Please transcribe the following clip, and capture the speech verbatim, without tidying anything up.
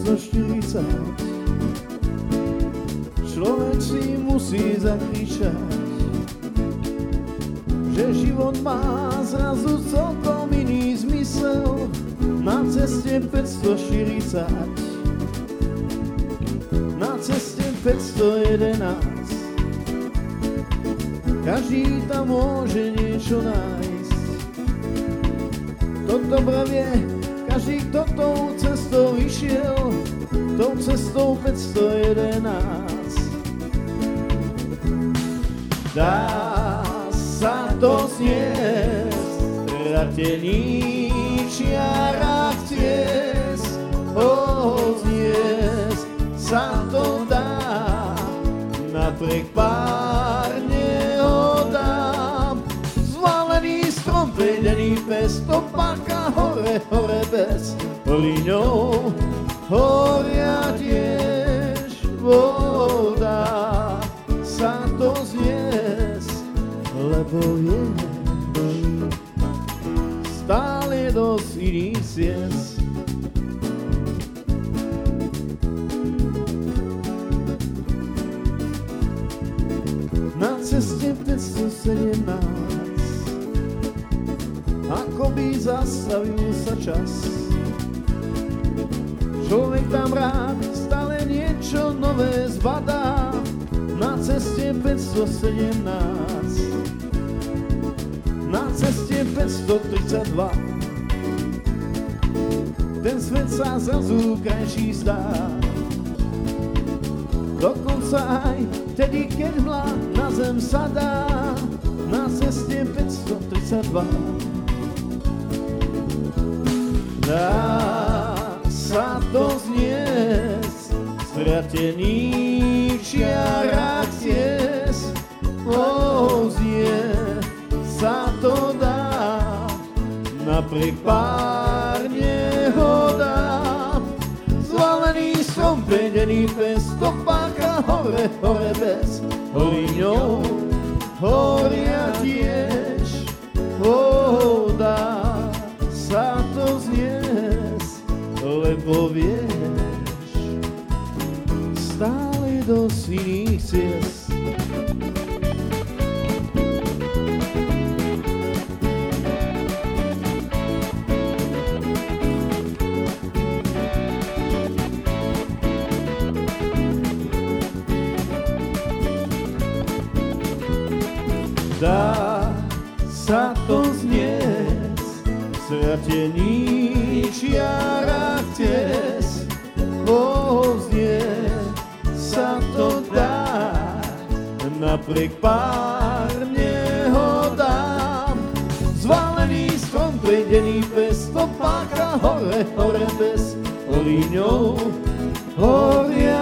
päťstoštyridsať. Človek si musí zakričať, že život má zrazu celkom iný zmysel na ceste päťstoštyridsať, na ceste päťstojedenásť. Každý tam môže niečo nájsť. To dobre vie každý, kto tou cestou išiel, tou cestou päťstojedenásť. Dá sa to zniesť, stratený čiarách ciest, oh, zniesť sa to dá, napriek pár nehodám. Zvalený strom, vedený pes, to páka hore, hore bez liňou, horia tiež voda. Sa to zniesť, lebo je stále dosť iných ciest. Na ceste päťstosedemnásť akoby zastavil sa čas. Človek tam rád stále niečo nové zbadá. Na ceste päťstosedemnásť, na ceste päťstotridsaťdva, ten svet sa zrazu krajší zdá. Dokonca aj tedy, keď hmla na zem sadá, na ceste päťstotridsaťdva. Dá sa to zniesť, stratený čiarách ciest, oh, znie sa to dá, napriek pár nehodám. Zvalený strom, vedený pes, to páka hore, hore bez liňou, horia tiež voda. Sa to zniesť, lebo vieš, stále dosť iných ciest. Dá sa to zniesť, stratený čiarách ciest, oh, znie sa to dá, napriek pár nehodám. Zvalený strom, vedený pes, to páka hore, hore bez liňou, horia